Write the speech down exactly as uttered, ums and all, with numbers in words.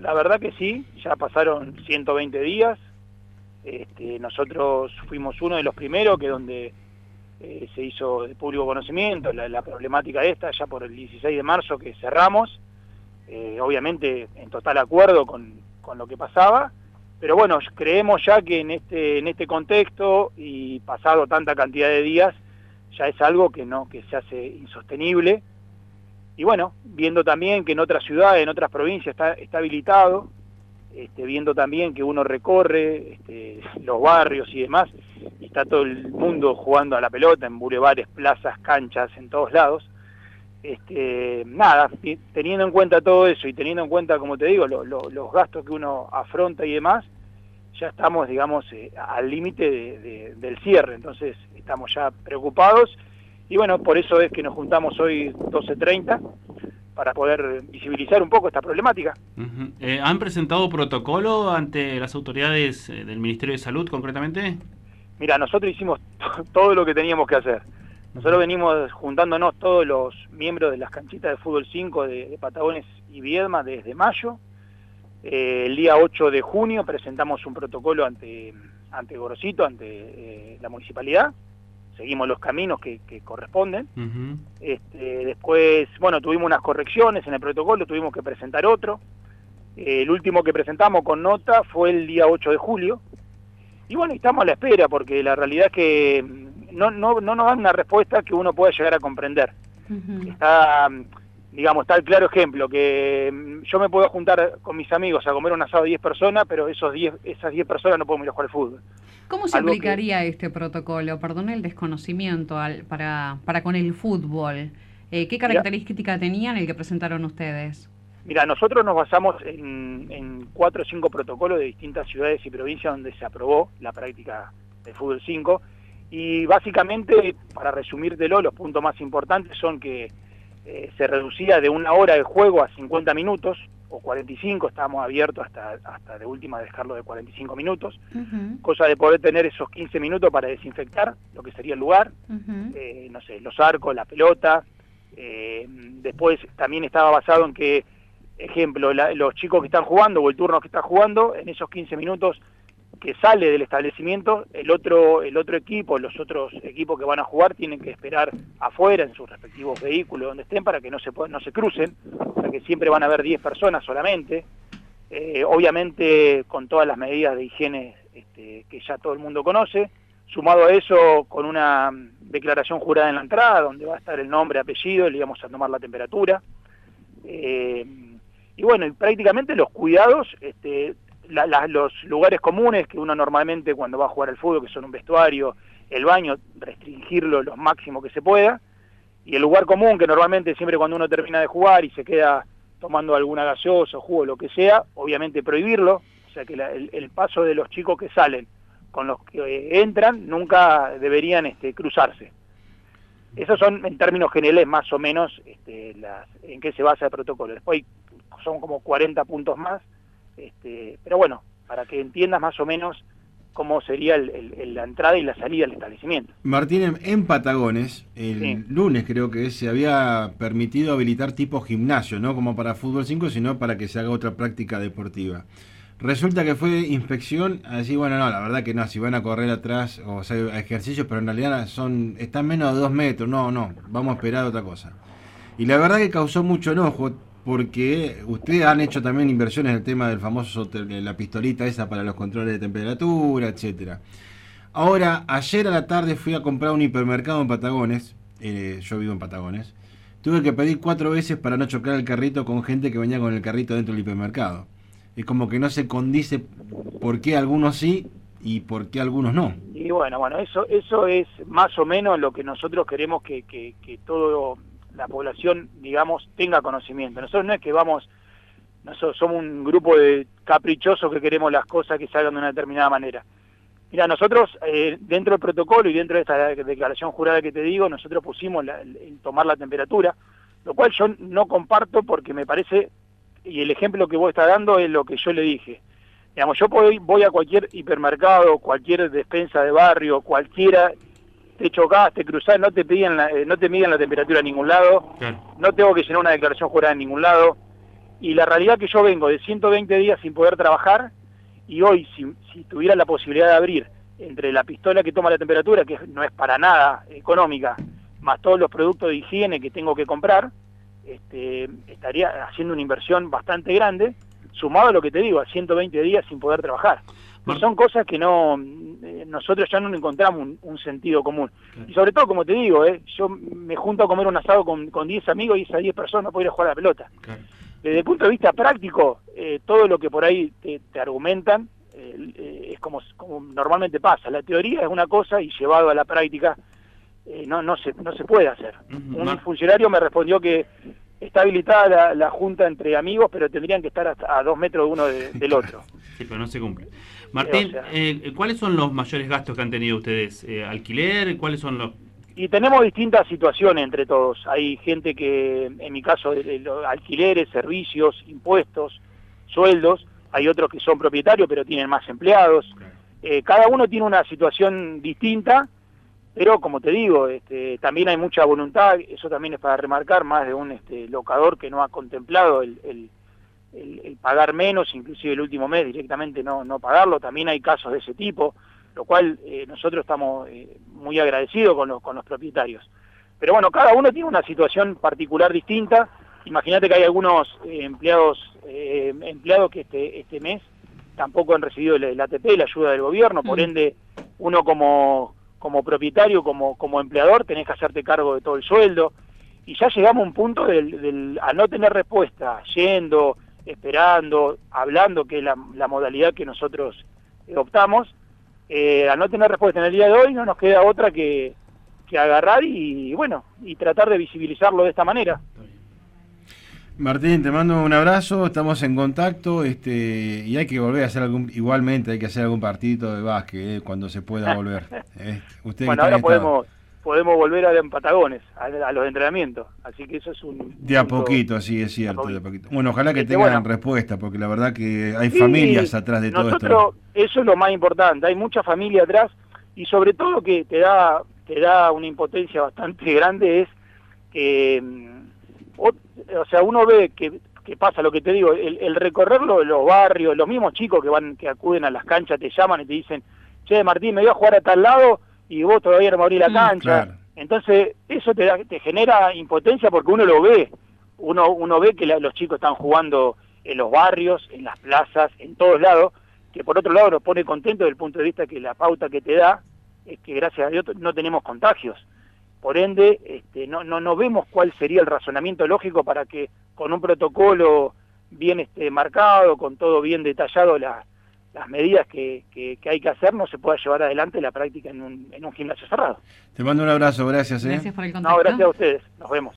la verdad que sí, ya pasaron ciento veinte días. Este, nosotros fuimos uno de los primeros que donde eh, se hizo de público conocimiento la, la problemática esta, ya por el dieciséis de marzo que cerramos, eh, obviamente en total acuerdo con, con lo que pasaba, pero bueno, creemos ya que en este, en este contexto y pasado tanta cantidad de días, ya es algo que no, que se hace insostenible. Y bueno, viendo también que en otras ciudades, en otras provincias está, está habilitado, este, viendo también que uno recorre este, los barrios y demás, y está todo el mundo jugando a la pelota en bulevares, plazas, canchas, en todos lados. Este, nada, teniendo en cuenta todo eso y teniendo en cuenta, como te digo, lo, lo, los gastos que uno afronta y demás, ya estamos, digamos, eh, al límite de, de, del cierre, entonces estamos ya preocupados. Y bueno, por eso es que nos juntamos hoy doce treinta para poder visibilizar un poco esta problemática. Uh-huh. eh, ¿Han presentado protocolo ante las autoridades eh, del Ministerio de Salud concretamente? Mira, nosotros hicimos todo lo que teníamos que hacer. Nosotros venimos juntándonos todos los miembros de las canchitas de fútbol cinco de, de Patagones y Viedma desde mayo. Eh, el día ocho de junio presentamos un protocolo ante, ante Gorosito, ante eh, la municipalidad. Seguimos los caminos que, que corresponden. Uh-huh. Este, después, bueno, tuvimos unas correcciones en el protocolo, tuvimos que presentar otro. Eh, el último que presentamos con nota fue el día ocho de julio. Y bueno, estamos a la espera, porque la realidad es que no, no, no nos dan una respuesta que uno pueda llegar a comprender. Uh-huh. Está, digamos, está el claro ejemplo, que yo me puedo juntar con mis amigos a comer un asado de diez personas, pero esos diez, esas diez personas no podemos ir a jugar al fútbol. ¿Cómo se Algo aplicaría que... este protocolo? Perdón el desconocimiento al, para, para con el fútbol. Eh, ¿Qué característica Mirá, tenían el que presentaron ustedes? Mira, nosotros nos basamos en, en cuatro o cinco protocolos de distintas ciudades y provincias donde se aprobó la práctica del fútbol cinco. Y básicamente, para resumírtelo, los puntos más importantes son que eh, se reducía de una hora de juego a cincuenta minutos, o cuarenta y cinco, estábamos abiertos hasta, hasta de última dejarlo de cuarenta y cinco minutos, uh-huh. Cosa de poder tener esos quince minutos para desinfectar lo que sería el lugar, uh-huh. eh, no sé, los arcos, la pelota. Eh, después también estaba basado en que, ejemplo, la, los chicos que están jugando o el turno que está jugando, en esos quince minutos que sale del establecimiento, el otro el otro equipo, los otros equipos que van a jugar tienen que esperar afuera en sus respectivos vehículos donde estén para que no se no se crucen, o sea que siempre van a haber diez personas solamente, eh, obviamente con todas las medidas de higiene este, que ya todo el mundo conoce, sumado a eso con una declaración jurada en la entrada donde va a estar el nombre, apellido, le íbamos a tomar la temperatura, eh, y bueno, y prácticamente los cuidados, este, La, la, los lugares comunes que uno normalmente cuando va a jugar al fútbol, que son un vestuario, el baño, restringirlo lo máximo que se pueda, y el lugar común que normalmente siempre cuando uno termina de jugar y se queda tomando alguna gaseosa, jugo, lo que sea, obviamente prohibirlo, o sea que la, el, el paso de los chicos que salen con los que eh, entran nunca deberían este, cruzarse. Esos son en términos generales más o menos este, las, en qué se basa el protocolo. Después son como cuarenta puntos más. Este, pero bueno, para que entiendas más o menos cómo sería el, el, la entrada y la salida del establecimiento. Martín, en, en Patagones, el sí. lunes creo que se había permitido habilitar tipo gimnasio, no como para fútbol cinco, sino para que se haga otra práctica deportiva. Resulta que fue inspección, así bueno, no, la verdad que no, si van a correr atrás o hacer ejercicios, pero en realidad son están menos de dos metros, no, no, vamos a esperar otra cosa. Y la verdad que causó mucho enojo, porque ustedes han hecho también inversiones en el tema del famoso, la pistolita esa para los controles de temperatura, etcétera. Ahora, ayer a la tarde fui a comprar un hipermercado en Patagones, eh, yo vivo en Patagones, tuve que pedir cuatro veces para no chocar el carrito con gente que venía con el carrito dentro del hipermercado. Es como que no se condice por qué algunos sí y por qué algunos no. Y bueno, bueno, eso eso es más o menos lo que nosotros queremos que, que, que todo... la población, digamos, tenga conocimiento. Nosotros no es que vamos, nosotros somos un grupo de caprichosos que queremos las cosas que salgan de una determinada manera. Mira, nosotros, eh, dentro del protocolo y dentro de esta declaración jurada que te digo, nosotros pusimos la, el tomar la temperatura, lo cual yo no comparto porque me parece, y el ejemplo que vos estás dando es lo que yo le dije. Digamos, yo voy, voy a cualquier hipermercado, cualquier despensa de barrio, cualquiera, te chocás, te cruzás, no te piden la, eh, no te miden la temperatura en ningún lado, claro. No tengo que llenar una declaración jurada en ningún lado, Y la realidad que yo vengo de ciento veinte días sin poder trabajar, y hoy si, si tuviera la posibilidad de abrir entre la pistola que toma la temperatura, que no es para nada económica, más todos los productos de higiene que tengo que comprar, este, estaría haciendo una inversión bastante grande, sumado a lo que te digo, a ciento veinte días sin poder trabajar. Pues son cosas que no eh, nosotros ya no encontramos un, un sentido común. Y sobre todo, como te digo, eh, yo me junto a comer un asado con, con diez amigos y esas diez personas no pueden ir a jugar a la pelota. Claro. Desde el punto de vista práctico, eh, todo lo que por ahí te, te argumentan eh, eh, es como, como normalmente pasa. La teoría es una cosa y llevado a la práctica eh, no, no, se, no se puede hacer. Uh-huh. Un funcionario me respondió que está habilitada la, la junta entre amigos, pero tendrían que estar hasta a dos metros uno de, del otro. Sí, pero no se cumple. Martín, o sea, eh, ¿cuáles son los mayores gastos que han tenido ustedes? Eh, ¿Alquiler? ¿Cuáles son los...? Y tenemos distintas situaciones entre todos. Hay gente que, en mi caso, alquileres, servicios, impuestos, sueldos. Hay otros que son propietarios, pero tienen más empleados. Eh, cada uno tiene una situación distinta, pero como te digo, este, también hay mucha voluntad. Eso también es para remarcar, más de un este, locador que no ha contemplado el... el El, el pagar menos, inclusive el último mes directamente no, no pagarlo. También hay casos de ese tipo, lo cual eh, nosotros estamos eh, muy agradecidos con los, con los propietarios. Pero bueno, cada uno tiene una situación particular distinta. Imagínate que hay algunos eh, empleados eh, empleados que este, este mes tampoco han recibido el, el A T P, la ayuda del gobierno, por ende uno como, como propietario, como, como empleador, tenés que hacerte cargo de todo el sueldo. Y ya llegamos a un punto del, del, a no tener respuesta, yendo... esperando, hablando, que es la, la modalidad que nosotros eh, optamos, eh, a no tener respuesta en el día de hoy no nos queda otra que, que agarrar y, bueno, y tratar de visibilizarlo de esta manera. Martín, te mando un abrazo, estamos en contacto, este, y hay que volver a hacer algún, igualmente hay que hacer algún partidito de básquet, eh, cuando se pueda volver. eh, usted bueno, ahora podemos... podemos volver a en Patagones, a, a los entrenamientos, así que eso es un... De a punto, poquito, sí, es cierto, de a poquito. Bueno, ojalá que este, tengan bueno, respuesta, porque la verdad que hay sí, familias atrás de todo nosotros, esto. Eso es lo más importante, hay mucha familia atrás, y sobre todo que te da te da una impotencia bastante grande, es que, o, o sea, uno ve que, que pasa lo que te digo, el, el recorrer los, los barrios, los mismos chicos que van que acuden a las canchas, te llaman y te dicen, che, Martín, me voy a jugar a tal lado, y vos todavía no me abrís la cancha. Claro. Entonces eso te, da, te genera impotencia porque uno lo ve, uno uno ve que la, los chicos están jugando en los barrios, en las plazas, en todos lados, que por otro lado nos pone contento desde el punto de vista que la pauta que te da es que gracias a Dios no tenemos contagios. Por ende, este, no, no, no vemos cuál sería el razonamiento lógico para que con un protocolo bien este, marcado, con todo bien detallado, la las medidas que, que, que hay que hacer, no se pueda llevar adelante la práctica en un, en un gimnasio cerrado. Te mando un abrazo, gracias. ¿eh? Gracias por el contacto. No, gracias a ustedes, nos vemos.